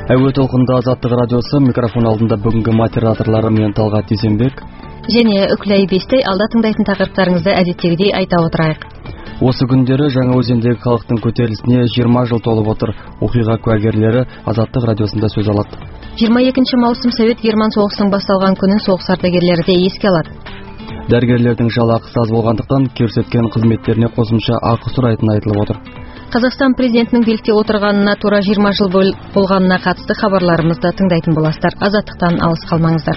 Әуе толқында Азаттық радиосы, микрофон алдында бүгінгі модераторлары мен Талғат Дүйсенбек және Үкілай Бестай. Алда тыңдайтын тақырыптарыңызды әдеттегідей айта отырайық. Осы күндері Жаңаөзендегі халықтың көтерілісіне 20 жыл толып отыр. Оқиға куәгерлері Азаттық радиосында сөз алады. 22 маусым Совет Герман соғысының басталған күнін соғыс ардагерлері де еске алады. Дәрігерлердің жалақысы аз болғандықтан көрсеткен қызметтеріне қосымша ақы сұрайтыны айтылып отыр. Қазақстан президентінің билікте отырғанына тура 20 жыл болғанына қатысты хабарларымызды тыңдайтын боласыздар. Азаттықтан алыс қалмаңыздар.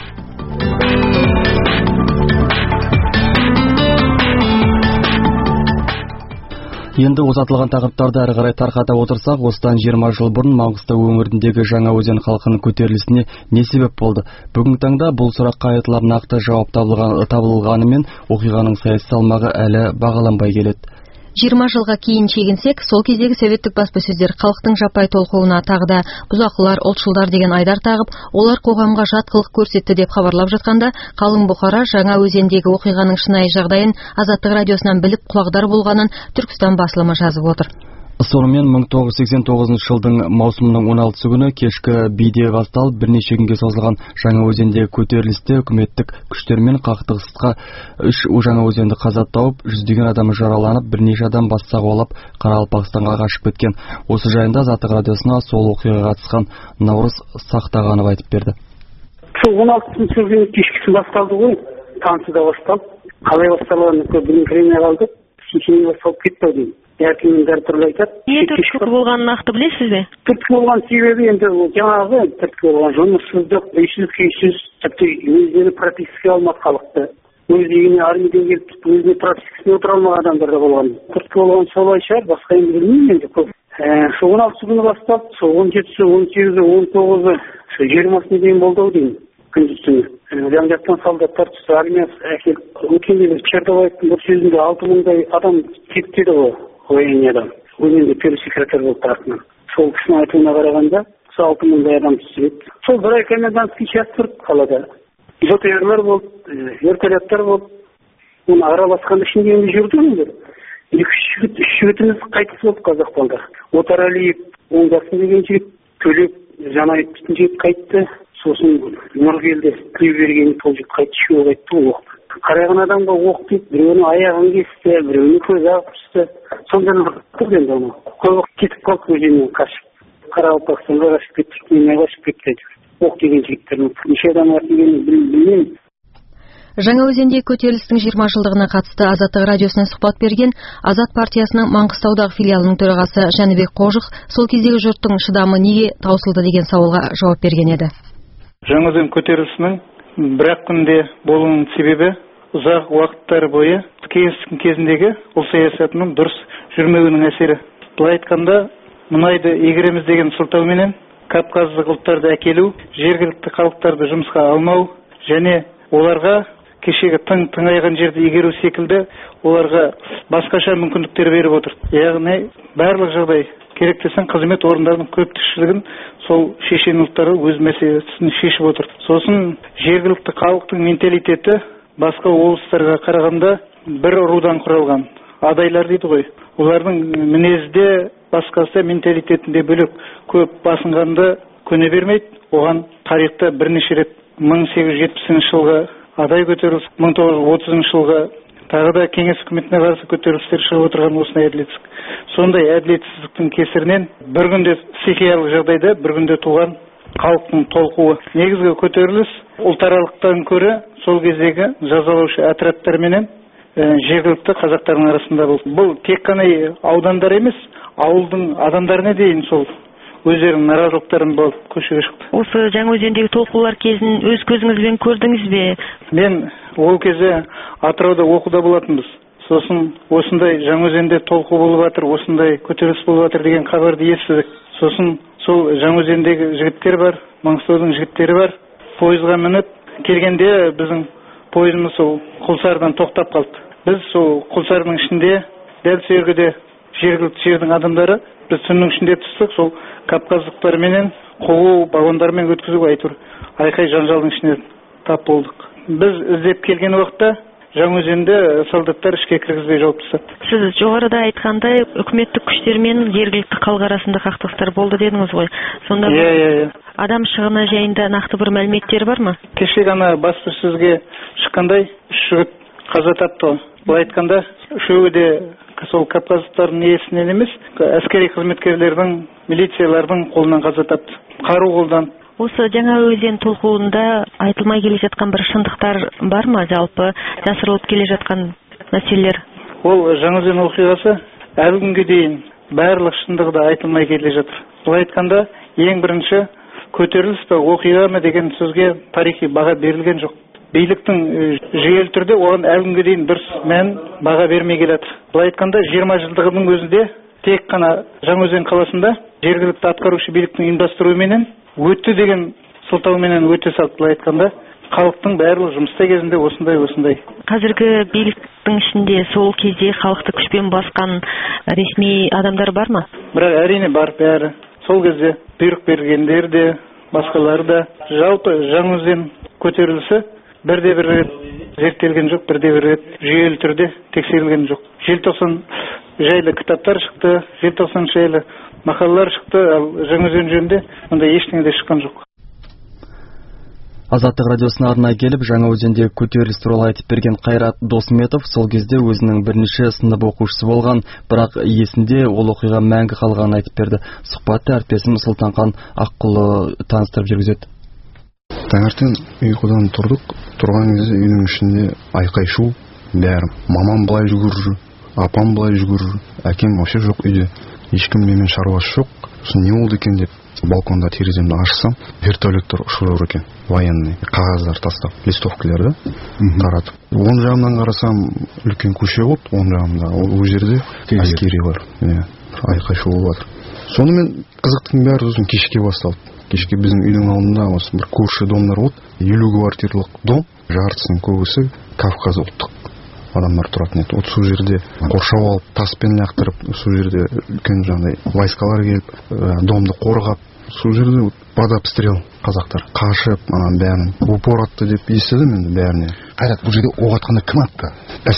Енді ұзатылған тақырыптарды әрі қарай тарқата отырсақ, осыдан 20 жыл бұрын Маңғыстау өңіріндегі Жаңаөзен халқының көтерілісіне не себеп болды? Бүгінгі таңда бұл сұраққа айтылар нақты жауап табылғанымен, оқиғаның саяси салмағы әлі бағаланбай келеді. 20 жылға кейін шегінсек, сол кездегі советтік баспасөздер халықтың жаппай толқуына тағы да бұзақылар, ұлтшылдар деген айдар тағып, олар қоғамға жат қылық көрсетті деп хабарлап жатқанда, қалың бұқара Жаңаөзендегі оқиғаның шынайы жағдайын Азаттық радиосынан біліп құлағдар болғанын Түркістан басылымы жазып отыр. Сонымен 1989 жылдың маусымның 16 күні кешкі биде басталып, бірнеше күнге созылған Жаңаөзендегі көтерілісте үкіметтік күштермен қақтығысқа 3 Жаңаөзенді қаза тауып, жүздеген адамы жараланып, бірнеше адам бас сауғалап Қарақалпақстанға қашып кеткен. Осы жайында Азаттық радиосына сол оқиғаға қатысқан Наурыз Сақтағанов айтып берді. Сол 16 күні кешкісін басталды ғой, таңсыда басталып, қалай басталғанын біліңкіремей қалды, шешімей басталып кетті деймін. Әркімнің әртүрлі айтады. Не түрткі болғанын нақты білесіз бе? Түрткі болған себебі енді жаңағы түрткі болған жұмыссыздық, үйсіз, күйсіз, тіпті өздері пропискаға алмады халықты. Өз үйіне армиядан келіп, өзіне пропискасына отыра алмаған адамдар да болған. Түрткі болған солай шығар, басқа енді білмеймін енді көп. Сол 16 күні бастап, сол 17-сі, 18-і, 19-і, сол 20-сіне дейін болды ау деймін. Күндіз-түні. Жан-жақтан солдаттар түсті, армиясы әкеліп, өткенде Чердобаевтың бір сөзінде 6 мыңдай адам кетті ғой. Военныйдан. Өзінде первый секретарь болып тұратын. Сол кісінің айтуына қарағанда, 6 мыңдай адам түсіреді. Сол бір комендантский час тұрып қалада. ЖТРлар болды, вертолеттар болды. Оны араласқан ішінде енді жүрді өңдер. 2-3 жігітіміз қайтыс болды Қазақстанда. Отаралиев, Оңдасын деген жігіт, Төлеп, Жанайып дейтін жігіт қайтты. Сосын Нұргелді, Тілеуберген сол жігіт қайтты, үшеуі қайтты оқты. Қарайған адамға оқ тиіп, біреуінің аяғын кесті, біреуінің көзі ағып түсті. Сондай тұрды енді оны. Көп кетіп қалды өзеннен қашып. Қарақалпақстанға қашып кетті, неме қашып кетті. Оқ деген жігіттердің неше адам бар дегенін білмеймін. Жаңаөзендегі көтерілістің 20 жылдығына қатысты Азаттық радиосына сұхбат берген Азат партиясының Маңғыстаудағы филиалының төрағасы Жәнібек Қожық сол кездегі жұрттың шыдамы неге таусылды деген сауалға жауап берген еді. Жаңаөзен көтерілісінің бір-ақ күнде болуының себебі ұзақ уақыттар бойы кеңестік кезіндегі ұлт саясатының дұрыс жүрмеуінің әсері. Былай айтқанда, мұнайды игереміз деген сылтауменен кавказдық ұлттарды әкелу, жергілікті халықтарды жұмысқа алмау және оларға кешегі тыңайған жерді игеру секілді оларға басқаша мүмкіндіктер беріп отыр. Яғни барлық жағдай керек десең қызмет орындарының көптікшілігін сол шешен ұлттары өз мәселесін шешіп отыр. Сосын жергілікті халықтың менталитеті басқа облыстарға қарағанда бір рудан құралған. Адайлар дейді ғой. Олардың мінезде басқасы менталитетінде бөлек көп басынғанды көне бермейді. Оған тарихта бірнеше рет 1870 жылғы адай көтеріліс, 1930 жылғы тағы да кеңес үкіметіне қарсы көтерілістер шығып отырған осындай әділетсіздік. Сондай әділетсіздіктің кесірінен бір күнде стихиялық жағдайда бір күнде туған халықтың толқуы. Негізгі көтеріліс ұлтаралықтан көрі сол кездегі жазалаушы отрядтарменен жергілікті қазақтардың арасында болды. Бұл тек қана аудандар емес, ауылдың адамдарына дейін сол өздерінің наразылықтарын болып көшеге шықты. Осы Жаңаөзендегі толқулар кезін өз көзіңізбен көрдіңіз бе? Мен ол кезде Атырауда оқуда болатынбыз. Сосын осындай Жаңаөзенде толқу болып жатыр, осындай көтеріліс болып жатыр деген хабарды естідік. Сосын сол Жаңаөзендегі жігіттер бар, Маңғыстаудың жігіттері бар. Пойызға мініп келгенде біздің пойызымыз сол Құлсардан тоқтап қалды. Біз сол Құлсардың ішінде дәл сергіде жергілікті жердің адамдары біз түннің ішінде түстік, сол кавказдықтарменен қоғу баллондармен өткізуге айтыр айқай жанжалдың ішіне тап болдық. Біз іздеп келген уақытта Жаңаөзенде солдаттар ішке кіргізбей жауып тастады. Сіз жоғарыда айтқандай үкіметтік күштер мен жергілікті халық арасында қақтығыстар болды дедіңіз ғой. Сонда адам шығыны жайында нақты бір мәліметтер бар ма? Кеше ғана баспасөзге шыққандай 3 жігіт қаза тапты. Былай айтқанда, үшеуі де сол кавказдықтардың иесінен емес, әскери қызметкерлердің, милициялардың қолынан қаза тапты. Қару қолдан. Осы Жаңаөзен толқуында айтылмай келе жатқан бір шындықтар бар ма, жалпы жасырылып келе жатқан мәселелер? Ол Жаңаөзен оқиғасы әлі күнге дейін барлық шындығы да айтылмай келе жатыр. Былай айтқанда, ең бірінші көтеріліс пе оқиға ма деген сөзге тарихи баға берілген жоқ. Биліктің жүйелі түрде оған әлі күнге дейін дұрыс мән баға бермей келеді. Былай айтқанда 20 жылдығының өзінде тек қана Жаңаөзен қаласында жергілікті атқарушы биліктің ұйымдастыруыменен өтті деген сылтауменен өте салды. Былай айтқанда халықтың барлығы жұмыста кезінде осындай. Қазіргі биліктің ішінде сол кезде халықты күшпен басқан ресми адамдар бар ма? Бірақ әрине бар бәрі. Сол кезде бұйрық бергендер де, басқалары да. Жалпы Жаңаөзен көтерілісі бірде-бір рет зерттелген жоқ, бірде-бір рет жүйелі түрде тексерілген жоқ. Желтоқсан жайлы кітаптар шықты, желтоқсан жайлы мақалалар шықты, ал Жаңаөзен жөнінде ондай ештеңе де шыққан жоқ. Азаттық радиосына арнайы келіп, Жаңаөзенде көтеріліс туралы айтып берген Қайрат Досметов сол кезде өзінің бірінші сынып оқушысы болған, бірақ есінде ол оқиға мәңгі қалғанын айтып берді. Сұхбатты әріптесім Сұлтанхан Аққұлы таныстырып жүргізеді. Таңертең ұйқыдан тұрдық. Тұрған кезде үйдің ішінде айқай-шу, бәрі. Мамам былай жүгірір, апам былай жүгірір, әкем вообще жоқ үйде. Ешкім менімен шаруасы жоқ. Сосын не болды екен деп балконда тереземді ашсам, вертолеттер ұшып жүр екен, военный, қағаздар тастап, листовкалерді таратып. Оң жағымнан қарасам, үлкен көше болды, оң жағымда, ол жерде әскери бар, айқай-шу болып жатыр. Сонымен қызықтың бәрі сосын кешке басталды. Кешке біздің үйдің алдында осы бір көрші домдар болды, 50 квартирлық дом, жартысының көбісі Кавказ ұлттық адамдар тұратын еді. Сол жерде қоршау алып, таспен лақтырып, сол жерде үлкен жаңағыдай войскалар келіп, домды қорғап, сол жерде под обстрел қазақтар қашып, бәрін упор атты деп естідім енді бәріне. Қайрат, бұл жерде оқ атқанда кім атты?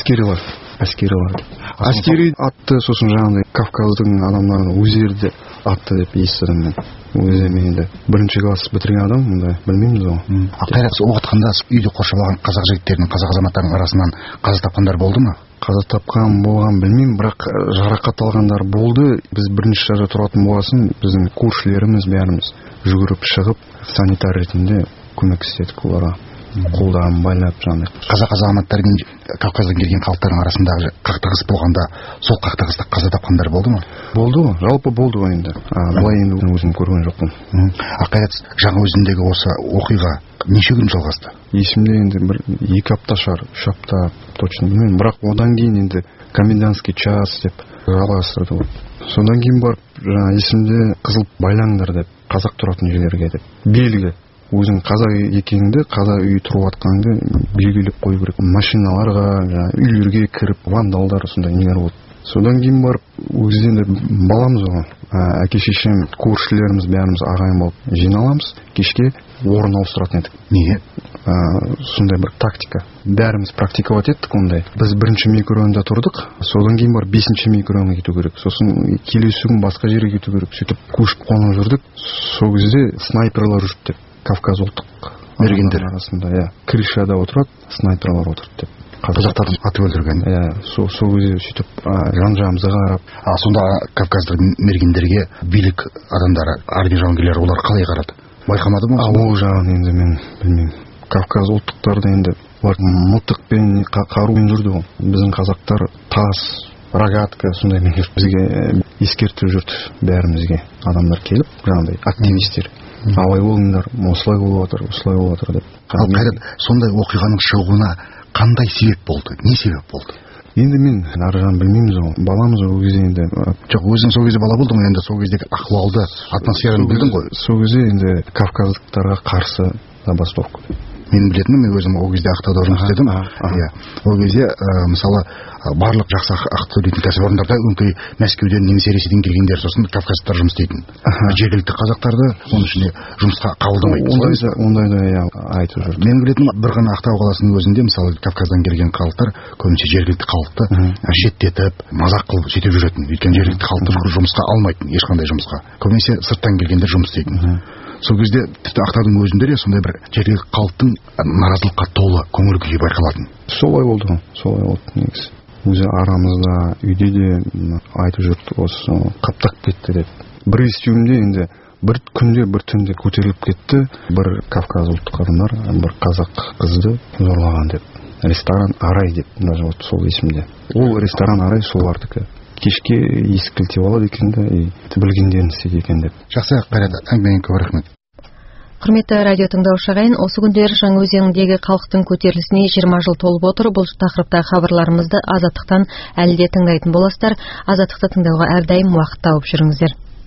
Әскерилар. Әскери атты, сосын жаңағыдай Кавказдың адамдарын өздері де атты деп естідім мен. Өзі мен енді бірінші класс бітірген адам, мұндай білмейміз ғой. Қайрат, оқ атқанда үйде қоршап алған қазақ жігіттерінің, қазақ азаматтарының арасынан қаза тапқандар болды ма? Қаза тапқан болған білмеймін, бірақ жарақат алғандар болды. Біз бірінші этажда тұратын болғасын, біздің көршілеріміз бәріміз жүгіріп шығып, санитар ретінде көмек істедік оларға. Қолдарын байлап жаңағыдай. Қазақ азаматтары мен Кавказдан келген халықтардың арасындағы қақтығыс болғанда, сол қақтығыста қаза тапқандар болды ма? Болды ғой, жалпы болды ғой енді. Былай енді өзім көрген жоқпын. Қайрат, Жаңаөзендегі осы оқиға неше күн жалғасты? Есімде енді бір 2 апта шығар, 3 апта точно білмеймін, бірақ одан кейін енді комендантский час деп жалғастырды ғой. Содан кейін барып жаңа есімде қызыл байлаңдар деп қазақ тұратын жерлерге деп белгі. Өзің қазақ екеніңді, қазақ үй тұрып атқаныңды белгілеп қою керек. Машиналарға, үйлерге кіріп, вандалдар сондай нелер болды. Содан кейін барып өзі енді баламыз ғой. Әке шешем, көршілеріміз бәріміз ағайын болып жиналамыз. Кешке орын ауыстыратын едік. Неге? Сондай бір тактика. Бәріміз практиковать еттік ондай. Біз бірінші микрорайонда тұрдық. Содан кейін барып 5-ші микрорайонға кету керек. Сосын келесі күн басқа жерге кету керек. Сөйтіп көшіп қонып жүрдік. Сол кезде снайперлар жүрді деп. Кавказ ұлттық мергендер арасында, крышада отырады, снайперлар отырды деп. Қазақтарды атып өлтірген. Сол кезде сөйтіп жан-жағымызға қарап. Сонда Кавказдық мергендерге билік адамдары, армия жауынгерлері олар қалай қарады? Байқамады ма? Ол жағын енді мен білмеймін. Кавказ ұлттықтарды енді мылтықпен, қарумен жүрді ғой. Біздің қазақтар тас, рогатка сондаймен бізге ескертіп жүрді бәрімізге. Адамдар келіп, жаңағыдай активистер. Абай болыңдар, осылай болып жатыр деп. Қайрат, сондай оқиғаның шығуына қандай себеп болды? Не себеп болды? Енді мен аржан білмейміз ғой. Баламыз ол кезде енді жоқ, өзің сол кезде бала болдың ғой, енді сол кездегі ахуалды, атмосфераны білдің ғой. Сол кезде енді кавказдықтарға қарсы забастовка. мен білетінім, мен өзім ол кезде ақтауда жұмыс істедім. Иә, ол кезде мысалы барлық жақсы ақы төлейтін кәсіпорындарда өңкей Мәскеуден немесе Ресейден келгендер, сосын кавказдар жұмыс істейтін. Жергілікті қазақтарды оның ішінде жұмысқа қабылдамайды. Ондайды айтып жүр. Мен білетінім, бір ғана Ақтау қаласының өзінде мысалы Кавказдан келген халықтар көбінесе жергілікті халықты шеттетіп, мазақ қылып сөйтіп жүретін. Өйткені жергілікті халықты жұмысқа алмайтын, ешқандай жұмысқа. Көбінесе сырттан келгендер жұмыс істейтін. Сол кезде тіпті Ақтаудың өзінде де сондай бір жергілікті халықтың наразылыққа толы көңіл күйі байқалатын. Солай болды негізі. Өзі арамызда үйде де айтып жүрді, осы қаптап кетті деп. Бір естуімде енді бір күнде бір түнде көтеріліп кетті. Бір Кавказ ұлттық адамдар бір қазақ қызды зорлаған деп. Ресторан Арай деп жазылды сол есімде. Ол ресторан Арай солардікі. Кешке есік кілтеп алады екен де, білгендерін істейді екен деп. Жақсы, Қайрат, әңгімеңе көп рахмет. Құрметті радио тыңдаушы ағайын, осы күндері Жаңаөзендегі халықтың көтерілісіне 20 жыл толып отыр. Бұл тақырыпта хабарларымызды Азаттықтан әлі де тыңдайтын боласыздар. Азаттықты тыңдауға әрдайым уақыт тауып жүріңіздер.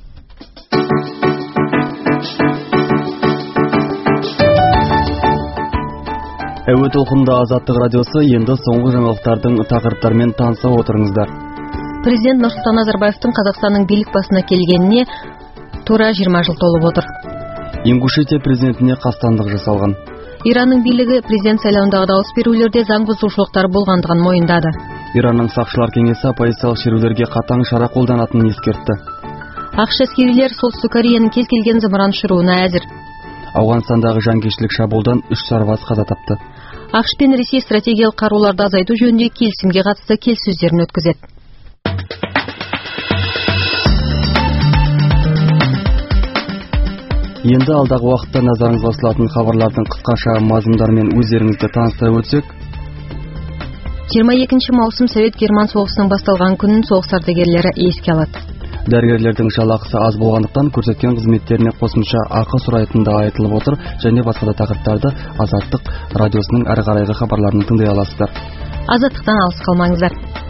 Әуе толқынында Азаттық радиосы, енді соңғы жаңалықтардың тақырыптарымен таныса отырыңыздар. Президент Нұрсұлтан Назарбаевтың Қазақстанның билік басына келгеніне тура 20 жыл толып отыр. Ингушетия президентіне қастандық жасалған. Иранның билігі президент сайлауындағы дауыс берулерде заң бұзушылықтар болғандығын мойындады. Иранның сақшылар кеңесі оппозициялық шерулерге қатаң шара қолданатынын ескертті. ақш әскерилер Солтүстік Кореяның кез келген зымыран ұшыруына әзір. Ауғанстандағы жанкештілік шабуылдан 3 сарбаз қаза тапты. ақш пен Ресей стратегиялық қаруларды азайту жөнінде келісімге қатысты келіссөздерін өткізеді. Енді алдағы уақытта назарыңызға ұсынылатын хабарлардың қысқаша мазмұндарымен өздеріңізді таныстыра өтсек. 22 маусым Совет-Герман соғысының басталған күнін соғыс ардагерлері еске алады. Дәрігерлердің жалақысы аз болғандықтан көрсеткен қызметтеріне қосымша ақы сұрайтыны айтылып отыр, және басқа да тақырыптарды Азаттық радиосының әрі қарайғы хабарларын тыңдай аласыздар. Азаттықтан алыс қалмаңыздар.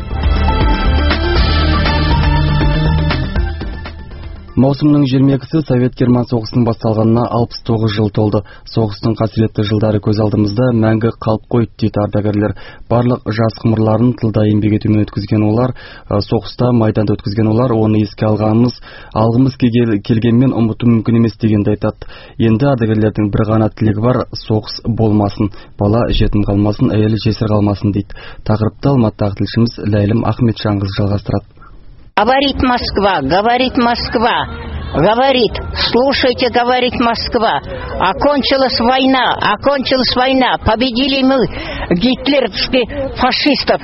Маусымның 22-сі Совет-Герман соғысының басталғанына 69 жыл толды. Соғыстың қасіретті жылдары көз алдымызда мәңгі қалып қойды дейді ардагерлер. Барлық жас ғұмырларын тылда еңбек етумен өткізген олар, соғыста майданда өткізген олар, оны еске алғымыз келгенмен ұмыту мүмкін емес дегенді айтады. Енді ардагерлердің бір ғана тілегі бар: соғыс болмасын, бала жетім қалмасын, әйел жесір қалмасын дейді. Тақырыпты Алматыдағы тілшіміз Ләйлім Ахметжанқызы жалғастырады. Говорит Москва, говорит Москва, говорит, слушайте, говорит Москва, окончилась война, победили мы гитлеровских фашистов.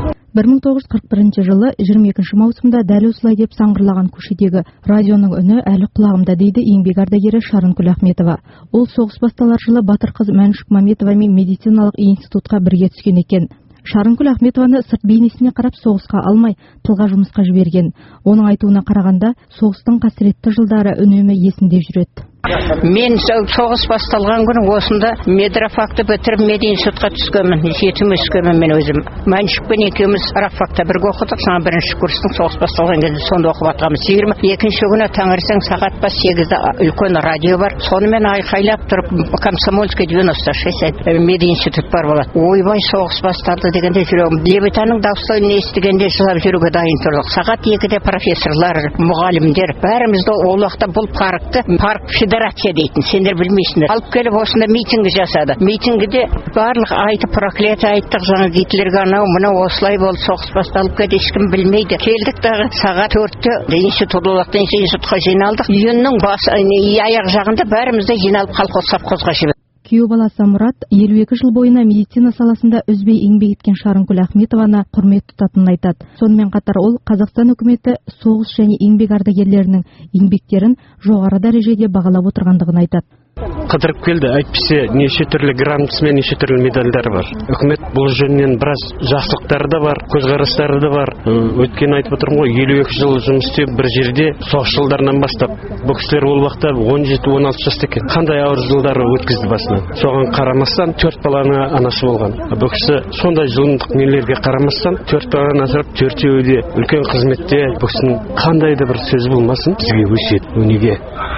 1941 жылы 22 маусымда дәл осылай деп саңғырлаған көшедегі радионың үні әлі құлағымда дейді еңбек ардагері Шарынкүл Ахметова. Ол соғыс басталар жылы батыр қыз Мәншүк Маметова мен медициналық институтқа бірге түскен екен. Шарынкүл Ахметованы сырт бейнесіне қарап соғысқа алмай, тылға жұмысқа жіберген. Оның айтуына қарағанда, соғыстың қасіретті жылдары үнемі есінде жүреді. Мен соғыс басталған күні осында медрафакты бітіріп мединститутқа түскенмін, жетім өскенмін мен өзім. Мәншүкпен екеуміз рафакта бірге оқыдық, жаңа бірінші курстың соғыс басталған кезде сонда оқып жатқанбыз. 22-ші күні таңертең сағат 8-де үлкен радио бар. Сонымен айқайлап тұрып Комсомольский 96 мединститут бар болады. Ойбай, соғыс басталды дегенде жүрегім Левитанның дауыстарын естігенде жылап жүруге дайын тұрдық. Сағат 2-де профессорлар, мұғалімдер бәрімізді ол уақытта бұл парк федерация дейтін, сендер білмейсіңдер. Алып келіп осында митинг жасады. Митингіде барлық айтып проклятие айттық, жаңа гитлерге анау мынау осылай болды, соғыс басталып кетті, ешкім білмейді. Келдік дағы сағат 4-те институтқа жиналдық. Июньнің аяқ жағында бәрімізді жиналып колхоз-совхозға жібердік. Күйеу баласы Мұрат 52 жыл бойына медицина саласында үзбей еңбек еткен Шарынкүл Ахметованы құрмет тұтатынын айтады. Сонымен қатар ол Қазақстан үкіметі соғыс және еңбек ардагерлерінің еңбектерін жоғары дәрежеде бағалап отырғандығын айтады. Қыдырып келді, әйтпесе неше түрлі грамотасы мен неше түрлі медальдары бар. Үкімет бұл жөнінен біраз жақсылықтары да бар, көзқарастары да бар. Өткен айтып отырмын ғой, 52 жыл жұмыс істеп бір жерде соғыс жылдарынан бастап. Бұл кісілер ол уақытта 17-16 жаста екен. Қандай ауыр жылдары өткізді басынан. Соған қарамастан 4 баланың анасы болған. Бұл кісі сондай зұлымдық нелерге қарамастан 4 баланы асырап, 4-еуі де үлкен қызметте. Бұл кісінің қандай да бір сөз болмасын, бізге өсиет, өнеге.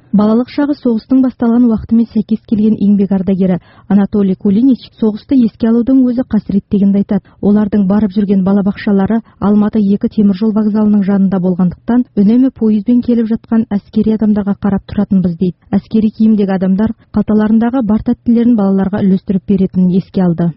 Балалық шағы соғыстың басталған уақытымен сәйкес келген еңбек ардагері Анатолий Кулинич соғысты еске алудың өзі қасірет дегенді айтады. Олардың барып жүрген балабақшалары Алматы 2 теміржол вокзалының жанында болғандықтан, үнемі пойызбен келіп жатқан әскери адамдарға қарап тұратынбыз дейді. Әскери киімдегі адамдар қалталарындағы бар тәттілерін балаларға үлестіріп беретінін еске алды.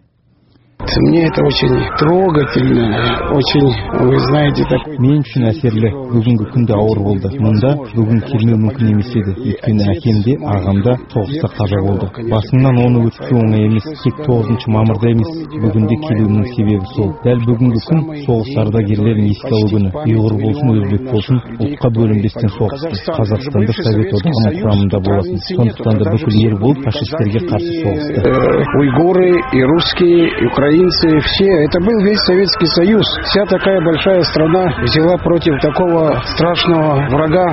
Мне это очень трогательно, очень, вы знаете, такой... Мен үшін әсерлі, бүгінгі күнде ауыр болды. Мұнда бүгін келмеу мүмкін емес еді. Өйткені әкемде, ағамда соғыста қаза болды. Басыңнан оны өткізу оңай емес, тек 9 мамырда емес, бүгінде келуімнің себебі сол. Дәл бүгінгі күн соғыс ардагерлерін еске алу күні. Ұйғыр болсын, өзбек болсын, ұлтқа бөлінбестен соғысты. Қазақстанда Совет одағының құрамында болатын. Сондықтан да бүкіл ел болып фашистерге қарсы соғысты. Уйгуры и русские, и украинцы, все. Это был весь Советский Союз. Вся такая большая страна взяла против такого страшного врага.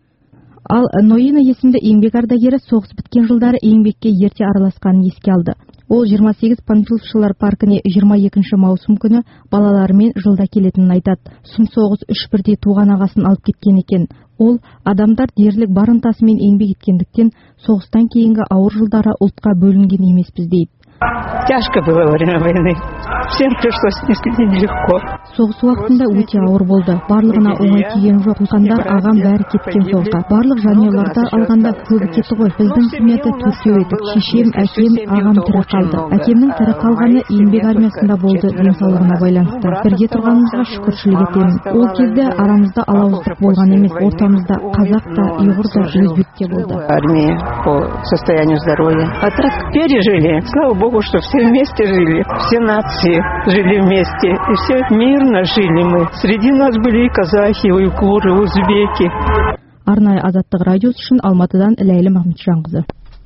Ал Ноина есімді еңбек ардагері соғыс біткен жылдары еңбекке ерте араласқанын еске алды. Ол 28 панфиловшылар паркіне 22 маусым күні балаларымен жылда келетінін айтады. Сұм соғыс 3 бірдей туған ағасын алып кеткен екен. Ол адамдар дерлік бар ынтасымен еңбек еткендіктен соғыстан кейінгі ауыр жылдары ұлтқа бөлінген емеспіз дейді. Тяжко было во время войны. Всем пришлось нелегко. Соғыс уақытында өте ауыр болды. Барлығына оңай тиген жоқ. Туғандар, ағам бәрі кеткен соғысқа. Барлық жанұяларды алғанда көбі кетті ғой. Біздің семьяда 4 едік. Шешем, әкем, ағам тірі қалды. Әкемнің тірі қалғаны еңбек армиясында болды, денсаулығына байланысты. Бірге тұрғанымызға шүкіршілік етемін. Ол кезде арамызда алауыздық болған емес. Ортамызда қазақ та, ұйғыр да, өзбек те болды. Армия по состоянию здоровья. А так пережили. Слава Богу, что все вместе жили, все нации жили вместе, и все мирно жили мы. Среди нас были и казахи, и уйгуры, и узбеки. Арнайы азаттық радиосы үшін Алматыдан Ләйлі Махметжанқызы.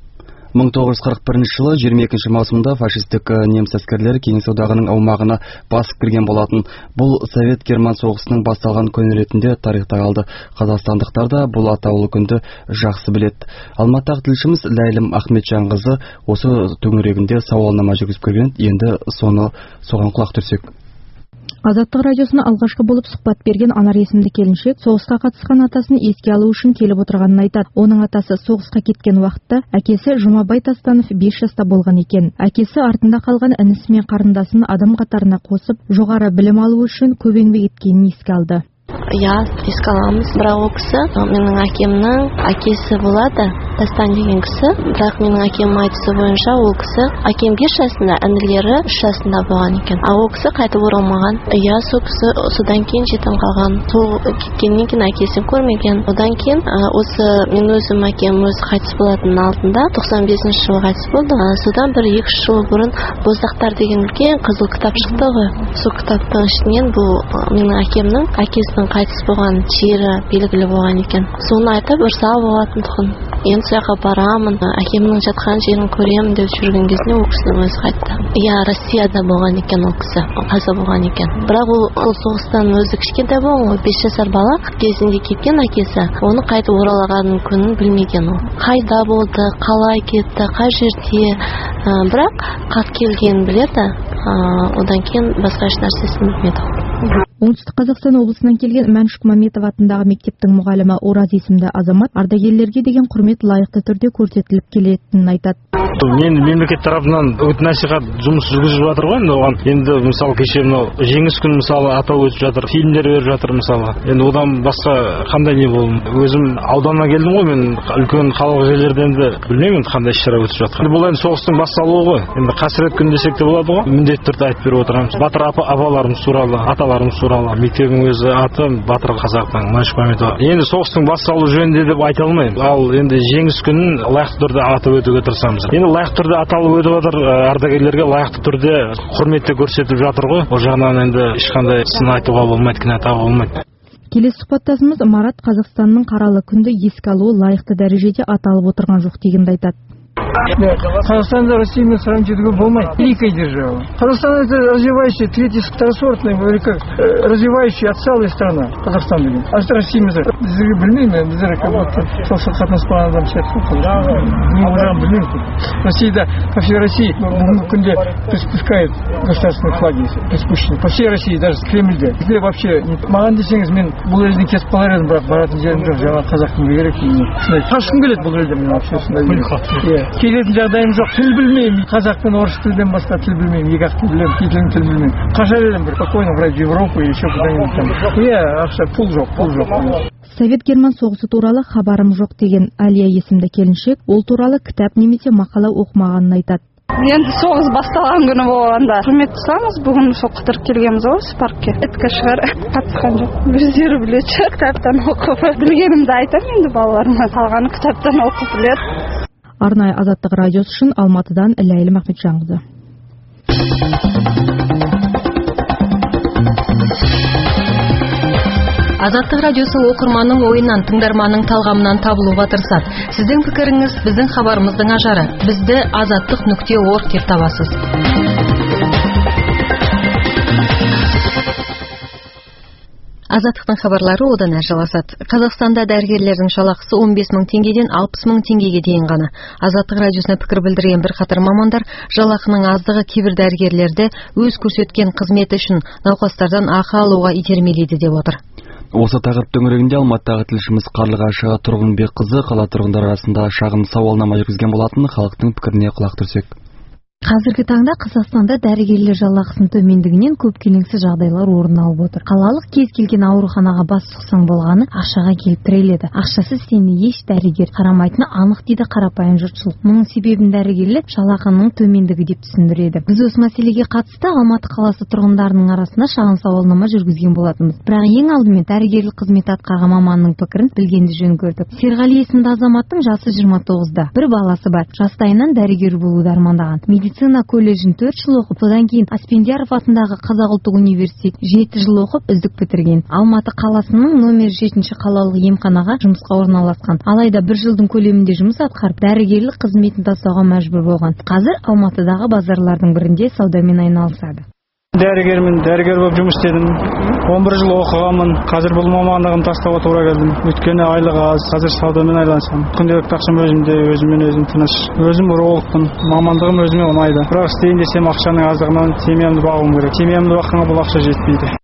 1941 жылы 22 маусымда фашистік неміс әскерлері Кеңес одағының аумағына басып кірген болатын. Бұл Совет-Герман соғысының басталған күні ретінде тарихта қалды. Қазақстандықтар да бұл атаулы күнді жақсы біледі. Алматыдағы тілшіміз Ләйлім Ахметжанқызы осы төңірегінде сауалнама жүргізіп көрген, енді соған құлақ түрсек. Азаттық радиосына алғашқы болып сұхбат берген Анар есімді келіншек соғысқа қатысқан атасын еске алу үшін келіп отырғанын айтады. Оның атасы соғысқа кеткен уақытта әкесі Жұмабай Тастанов 5 жаста болған екен. Әкесі артында қалған інісі мен қарындасын адам қатарына қосып, жоғары білім алу үшін көп еңбек еткенін еске алды. Еске аламыз, бірақ ол кісі менің әкемнің әкесі болады, Тастан деген кісі. Бірақ менің әкемнің айтысы бойынша ол кісі әкем 5 жасында, інілері 3 жасында болған екен. Ол кісі қайтып оралмаған. Сол кісі содан кейін жетім қалған. Сол кеткеннен кейін әкесін көрмеген. Одан кейін осы мен өзім әкем өзі қайтыс болатын алдында 95 жылы қайтыс болды. Содан 1-2 жыл бұрын Боздақтар деген үлкен қызыл кітап шықты ғой. Сол кітаптың ішінен бұл менің әкемнің әкесінің қайтыс болған жері белгілі болған екен. Соны айтып ырза болатын тұғын. Енді сояққа барамын, әкемнің жатқан жерін көремін деп жүрген кезінде ол кісінің өзі қайтты. Россияда болған екен ол кісі, қаза болған екен. Бірақ ол соғыстан өзі кішкентай болған, 5 жасар бала кезінде кеткен әкесі, оны қайтып оралғанын күнін білмеген ол. Қайда болды, қалай кетті, қай жерде, бірақ қат келгенін біледі, одан кейін басқа еш нәрсесін білмеді. Оңтүстік Қазақстан облысынан келген Мәншүк Мәметов атындағы мектептің мұғалімі Ораз есімді азамат ардагерлерге деген құрмет лайықты түрде көрсетіліп келетінін айтады. Мен мемлекет тарапынан үгіт насихат жұмыс жүргізіп жатыр ғой. Оған енді мысалы кеше мынау жеңіс күні мысалы атау өтіп жатыр, фильмдер беріп жатыр мысалы. Енді одан басқа қандай не болды? Өзім ауданнан келдім ғой, мен үлкен қалалық жерлерден де білмеймін енді қандай іс-шара өтіп жатқан. Бұл енді соғыстың басталуы ғой. Енді қасірет күн десек те болады ғой. Міндетті түрде айтып беріп отырамыз. Батыр апаларымыз туралы, аталарымыз туралы. Мектебінің өзі аты Батыр қазақтың Мәншүк Мәметова. Енді соғыстың басталуы жөнінде деп айта алмаймын. Ал енді жеңіс күнін лайықты түрде атап өтуге тырысамыз. Енді лайықты түрде аталып өтіп жатыр, ардагерлерге лайықты түрде құрметте көрсетіп жатыр ғой. Ол жағынан енді ешқандай сын айтуға болмайды, кінә тағуға болмайды. Келесі сұхбаттасымыз Марат Қазақстанның қаралы күнді еске алуы лайықты дәрежеде аталып отырған жоқ дегенді айтады. Қазақстанда Россиямен сравнить етуге болмайды. Великая держава. Қазақстан это развивающая, третья, второсортная, развивающая, отсталая страна. Қазақстан деген. А Россиямен біздерге білмеймін, біздер как будто соғысқа қатынаспаған адам сияқты. Мен оған білмеймін. Россияда, по всей России, бүгінгі күнде спускают государственные флаги, спущены. По всей России, даже с Кремльде. Где вообще, маған десеңіз, мен бұл елден кетіп қалар едім, бірақ баратын жерім жоқ, жаңа қазақтың керек. Қашқым келеді бұл елден, мен вообще сондай. Келетін жағдайым жоқ, тіл білмеймін. Қазақ пен орыс тілден басқа тіл білмеймін, екі ақ тіл білемін, кетілген тіл білмеймін. Қашар едім бір спокойно брать в Европу и еще куда-нибудь там. Ақша, пул жоқ. Совет-герман соғысы туралы хабарым жоқ деген Алия есімді келіншек, ол туралы кітап немесе мақала оқымағанын айтады. Енді соғыс басталған күні болғанда құрмет тұтамыз. Бүгін сол қыдырып келгенбіз ғой паркке. Этка шығар қатысқан жоқ. Өздері біледі, кітаптан оқып білгенімді айтамын енді балаларыма. Қалғаны кітаптан оқып біледі. Арнайы Азаттық радиосы үшін Алматыдан Ләйлім Ахметжанқызы. Азаттық радиосы оқырманның ойынан, тыңдарманның талғамынан табылуға тырысады. Сіздің пікіріңіз біздің хабарымыздың ажары. Бізді azatliq.org деп табасыз. Азаттықтың хабарлары одан әрі жалғасады. Қазақстанда дәрігерлердің жалақысы 15 мың теңгеден 60 мың теңгеге дейін ғана. Азаттық радиосына пікір білдірген бірқатар мамандар жалақының аздығы кейбір дәрігерлерді өз көрсеткен қызметі үшін науқастардан ақы алуға итермелейді деп отыр. Осы тақырып төңірегінде Алматыдағы тілшіміз Қарлығаш Тұрғынбекқызы қала тұрғындары арасында шағын сауалнама жүргізген болатын. Халықтың пікіріне құлақ түрсек. Қазіргі таңда Қазақстанда дәрігерлер жалақысының төмендігінен көп келеңсіз жағдайлар орын алып отыр. Қалалық кез келген ауруханаға бас сұқсаң болғаны ақшаға келіп тіреледі. Ақшасыз сені еш дәрігер қарамайтыны анық дейді қарапайым жұртшылық. Мұның себебін дәрігерлер жалақының төмендігі деп түсіндіреді. Біз осы мәселеге қатысты Алматы қаласы тұрғындарының арасында шағын сауалнама жүргізген болатынбыз. Бірақ ең алдымен дәрігерлік қызмет атқарған маманның пікірін білгенді жөн көрдік. Серғали есімді азаматтың жасы 29-да. Бір баласы бар. Жастайынан дәрігер болуды армандаған. Медицина колледжін 4 жыл оқып, содан кейін Аспендияров атындағы Қазақ ұлттық университет 7 жыл оқып, үздік бітірген. Алматы қаласының номер 7 қалалық емханаға жұмысқа орналасқан. Алайда 1 жылдың көлемінде жұмыс атқарып, дәрігерлік қызметін тастауға мәжбүр болған. Қазір Алматыдағы базарлардың бірінде саудамен айналысады. Дәрігермін, дәрігер болып жұмыс істедім. 11 жыл оқығанмын. Қазір бұл мамандығым тастауға тура келдім. Өйткені айлығы аз. Қазір саудамен айлансам. Күнделікті ақшам өзімде, өзім тыныш. Өзім урологпын. Мамандығым өзіме ұнайды. Бірақ істейін десем ақшаның аздығынан семьямды бағуым керек. Семьямды баққанға бұл ақша жетпейді.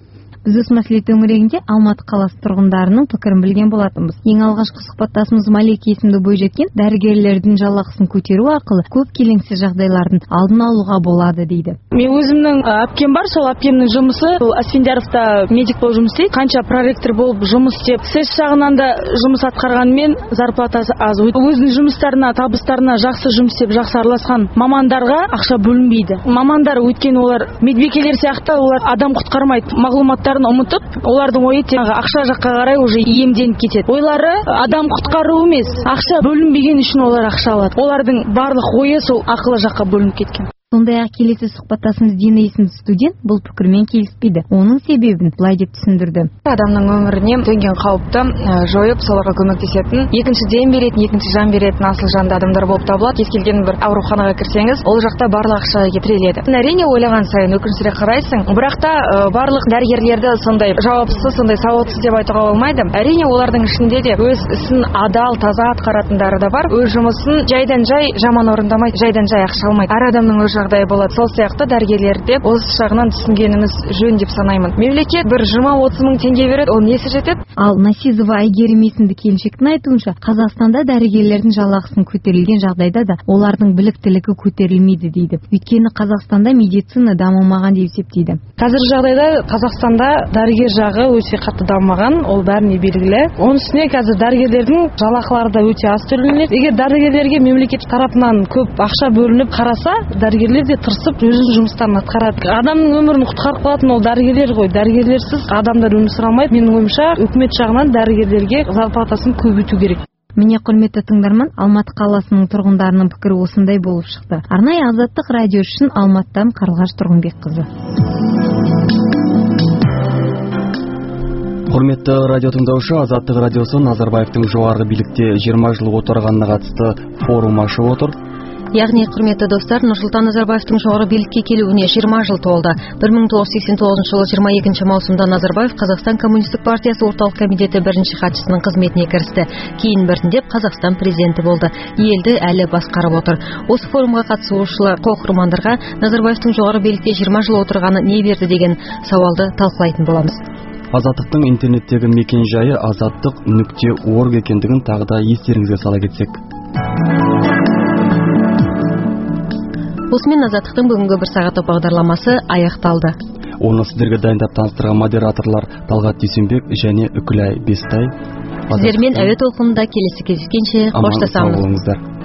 Біз осы мәселе төңірегінде Алматы қаласы тұрғындарының пікірін білген болатынбыз. Ең алғашқы сұхбаттасымыз Малек есімді бойжеткен дәрігерлердің жалақысын көтеру арқылы көп келеңсіз жағдайлардың алдын алуға болады дейді. Мен өзімнің әпкем бар, сол әпкемнің жұмысы Аспендияровта медик болып жұмыс істейді. Қанша проректор болып жұмыс істеп, сес жағынан да жұмыс атқарғанмен зарплатасы аз. Өзінің жұмыстарына, табыстарына жақсы жұмыс істеп, жақсы араласқан мамандарға ақша бөлінбейді. Мамандар өйткені олар медбикелер сияқты, олар адам құтқармайды. Мағлұматтар ұмытып, олардың ойы тек ақша жаққа қарай уже иемденіп кетеді. Ойлары адам құтқару емес, ақша бөлінбеген үшін олар ақша алады. Олардың барлық ойы сол ақылы жаққа бөлініп кеткен. Сондай-ақ келесі сұхбаттасымыз Дина есімді студент бұл пікірмен келіспейді. Оның себебін былай деп түсіндірді. Адамның өміріне төнген қауіпті жойып, соларға көмектесетін, екінші дем беретін, екінші жан беретін асыл жанды адамдар болып табылады. Кез келген бір ауруханаға кірсеңіз, ол жақта барлық ақша кетіреледі. Әрине ойлаған сайын өкінішке қарайсың, бірақ та барлық дәрігерлерді сондай жауапсыз, сондай сауатсыз деп айтуға болмайды. Әрине олардың ішінде де өз ісін адал, таза атқаратындары да бар. Өз жұмысын жайдан жай жаман орындамайды, жайдан жай ақша алмайды. Әр адамның өз жағдайы болады. Сол сияқты дәрігерлерді осы жағынан түсінгеніміз жөн деп санаймын. Мемлекет бір 20-30 мың теңге береді, ол несі жетеді? Ал Насизова Айгерім есімді келіншектің айтуынша, Қазақстанда дәрігерлердің жалақысын көтерілген жағдайда да олардың біліктілігі көтерілмейді дейді. Өйткені Қазақстанда медицина дамымаған деп есептейді. Қазір жағдайда Қазақстанда дәрігер жағы өте қатты дамымаған, ол бәріне белгілі. Оның үстіне қазір дәрігерлердің жалақылары да өте аз төленеді. Егер дәрігерлерге мемлекет тарапынан көп ақша бөлініп қараса, дәрігерлер де тырысып өзінің жұмыстарын атқарады. Адамның өмірін құтқарып қалатын ол дәрігерлер ғой. Дәрігерлерсіз адамдар өмір сүре алмайды. Менің ойымша, үкімет жағынан дәрігерлерге зарплатасын көбейту керек. Міне құрметті тыңдарман, Алматы қаласының тұрғындарының пікірі осындай болып шықты. Арнайы Азаттық радио үшін Алматыдан Қарлығаш Тұрғынбекқызы. Құрметті радио тыңдаушы, Азаттық радиосы Назарбаевтың жоғарғы билікте 20 жыл отырғанына қатысты форум ашып отыр. Яғни, құрметті достар, Нұрсұлтан Назарбаевтың жоғары билікке келуіне 20 жыл толды. 1989 жылы 22 маусымда Назарбаев Қазақстан Коммунистік партиясы орталық комитеті бірінші хатшысының қызметіне кірісті. Кейін біртіндеп Қазақстан президенті болды. Елді әлі басқарып отыр. Осы форумға қатысушылар оқырмандарға Назарбаевтың жоғары билікте 20 жыл отырғаны не берді деген сауалды талқылайтын боламыз. Азаттықтың интернеттегі мекен жайы azattiq.org екендігін тағы да естеріңізге сала кетсек. Осымен Азаттықтың бүгінгі бір сағаттық бағдарламасы аяқталды. Оны сіздерге дайындап таныстырған модераторлар Талғат Дүйсенбек және Үкілай Бестай. Сіздермен әуе толқынында келесі кездескенше қоштасамыз.